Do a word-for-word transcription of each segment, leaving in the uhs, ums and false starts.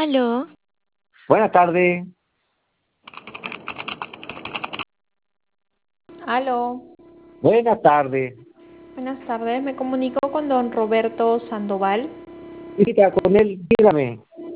Aló, Buenas tardes. Aló, Buenas tardes. buenas tardes. Me comunico con don Roberto Sandoval. Cita con él, dígame.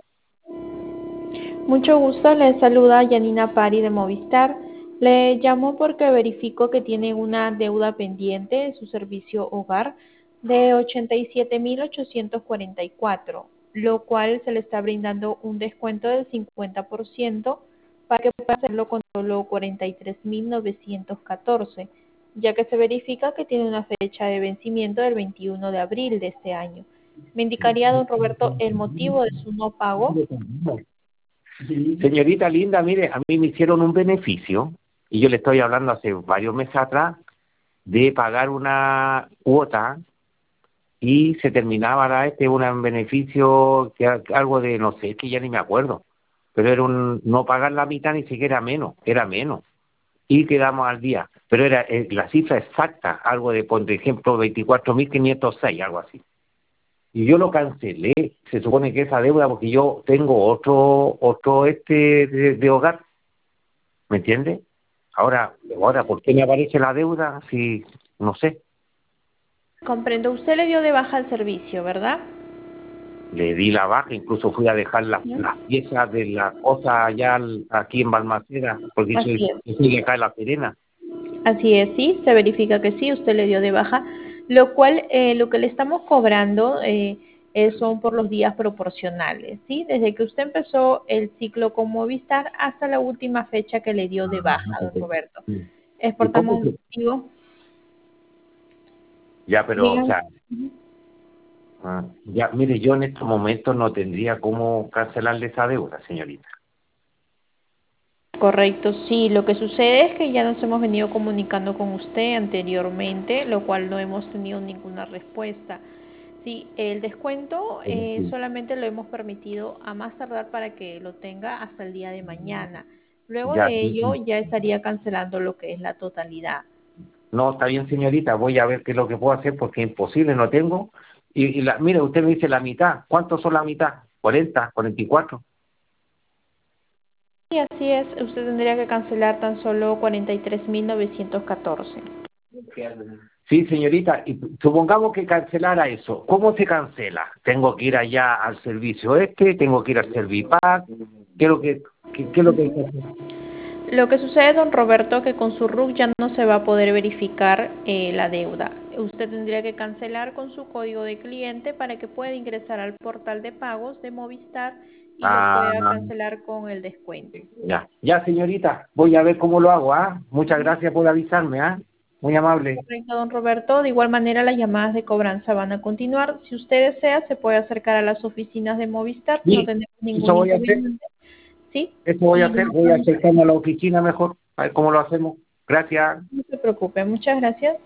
Mucho gusto, le saluda Yanina Pari de Movistar. Le llamo porque verifico que tiene una deuda pendiente de su servicio hogar de ochenta y siete mil ochocientos cuarenta y cuatro, lo cual se le está brindando un descuento del cincuenta por ciento para que pueda hacerlo con solo cuarenta y tres mil novecientos catorce, ya que se verifica que tiene una fecha de vencimiento del veintiuno de abril de este año. ¿Me indicaría, don Roberto, el motivo de su no pago? Señorita linda, mire, a mí me hicieron un beneficio, y yo le estoy hablando hace varios meses atrás, de pagar una cuota y se terminaba la este un beneficio, que era algo de, no sé, que ya ni me acuerdo, pero era un no pagar la mitad, ni siquiera menos, era menos. Y quedamos al día, pero era eh, la cifra exacta, algo de, por ejemplo, veinticuatro mil quinientos seis, algo así. Y yo lo cancelé, se supone que esa deuda, porque yo tengo otro otro este de, de hogar, ¿me entiende? Ahora, ahora, ¿por qué me aparece la deuda? Si, no sé, Comprendo, usted le dio de baja el servicio, ¿verdad? le di la baja, incluso fui a dejar las, ¿Sí? las piezas de las cosas allá al- aquí en Balmaceda, porque yo Así soy, es. yo soy de acá en La Serena. Así es, sí, se verifica que sí, usted le dio de baja, lo cual eh, lo que le estamos cobrando eh, eh, son por los días proporcionales, ¿sí? Desde que usted empezó el ciclo con Movistar hasta la última fecha que le dio de baja, don Roberto. Sí. Es ¿Y por tal cómo se...? motivo, Ya, pero, o digan, sea, ah, ya, mire, yo en estos momentos no tendría cómo cancelarle esa deuda, señorita. correcto, sí, lo que sucede es que ya nos hemos venido comunicando con usted anteriormente, lo cual no hemos tenido ninguna respuesta. Sí, el descuento eh, Sí. solamente lo hemos permitido a más tardar para que lo tenga hasta el día de mañana. Luego Ya, de sí, ello sí. ya estaría cancelando lo que es la totalidad. No, está bien, señorita, voy a ver qué es lo que puedo hacer porque es imposible, no tengo. Y, y la, mire, usted me dice la mitad. ¿Cuántos son la mitad? Cuarenta, cuarenta y cuatro. Y así es, usted tendría que cancelar tan solo cuarenta y tres mil novecientos catorce. Sí, señorita, y supongamos que cancelara eso. ¿Cómo se cancela? ¿Tengo que ir allá al servicio este? ¿Tengo que ir al Servipack? ¿Qué es lo que, qué, qué es lo que hay que hacer? Lo que sucede, don Roberto, que con su R U C ya no se va a poder verificar eh, la deuda. Usted tendría que cancelar con su código de cliente para que pueda ingresar al portal de pagos de Movistar y lo Ah, pueda cancelar con el descuento. ya, ya, señorita, voy a ver cómo lo hago, ¿ah? Muchas gracias por avisarme, ¿ah? Muy amable. Correcto, don Roberto. De igual manera, las llamadas de cobranza van a continuar. Si usted desea, se puede acercar a las oficinas de Movistar. No Sí, tenemos eso ningún voy a hacer. inconveniente. ¿Sí? Eso voy a Y hacer, voy a acercarme a la oficina mejor, a ver cómo lo hacemos. Gracias. no se preocupe. Muchas gracias.